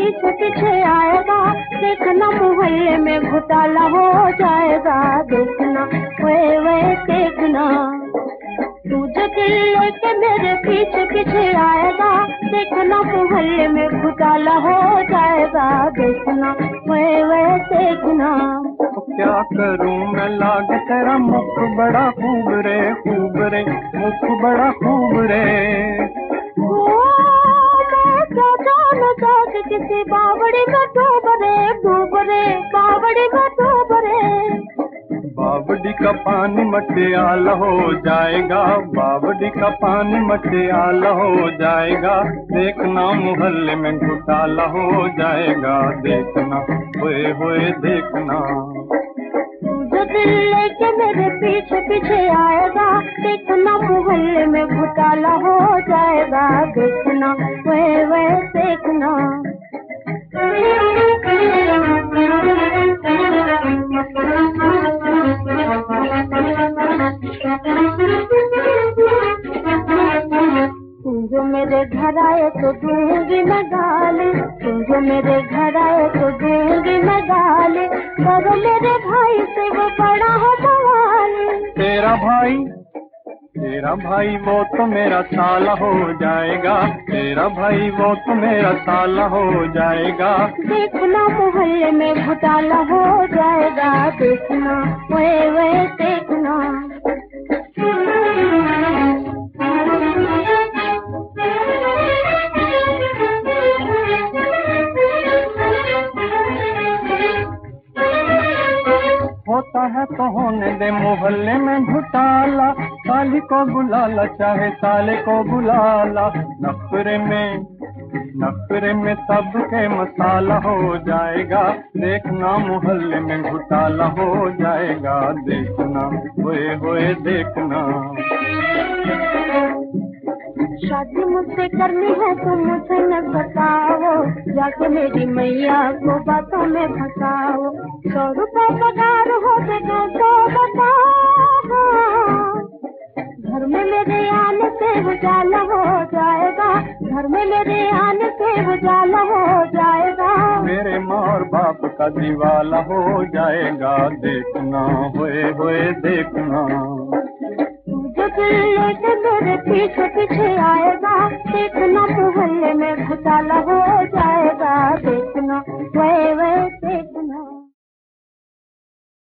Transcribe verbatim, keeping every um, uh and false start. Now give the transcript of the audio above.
पीछे पीछे आएगा, देखना मोहल्ले में घोटाला हो जाएगा। देखना वे वे देखना, तू जो दिल लेके मेरे पीछे पीछे आएगा, देखना मोहल्ले में घोटाला हो जाएगा। देखना वे वे देखना। तो क्या करूं मैं लाग तेरा मुख बड़ा खूब रे, खूब रे, मुख बड़ा खूब रे। ओ मैं क्या जान जाग किसी बावड़ी में डूब रे, डूब रे, बावड़ी में डूब रे। बावड़ी का पानी मटियाला हो जाएगा, बावड़ी का पानी मटियाला हो जाएगा। देखना मोहल्ले में घोटाला हो जाएगा। देखना होए होए देखना, जो दिल लेके मेरे पीछे पीछे आएगा, देखना मोहल्ले में घोटाला हो जाएगा। देखना वे वे देखना। तुम जो मेरे घर आए तो दूंगी मैं गाली, तुम जो मेरे घर आए तो दूंगी मैं गाली। पर मेरे भाई से वो बड़ा हो बवाली। तेरा भाई, तेरा भाई वो तो मेरा साला हो जाएगा, तेरा भाई वो तो मेरा साला हो जाएगा। देखना मोहल्ले में घोटाला हो जाएगा। देखना वे वे देखना। होता है तो होने दे मोहल्ले में घोटाला, साली को बुलाला चाहे साले को बुलाला। नखरे में नखरे में सबके मसाला हो जाएगा। देखना मोहल्ले में घोटाला हो जाएगा। देखना होए होए देखना। शादी मुझसे करनी है तो मुझे न बताओ, जाके मेरी मैया को बातों में फंसाओ। सौ रुपए पगार हो सके तो बताओ, घर में मेरे आने से उजाला हो जाएगा, घर में मेरे आने से उजाला हो जाएगा। मेरे माँ और बाप का दीवाला हो जाएगा। देखना होए होए देखना, जो दिल लेके मेरे पीछे पीछे आए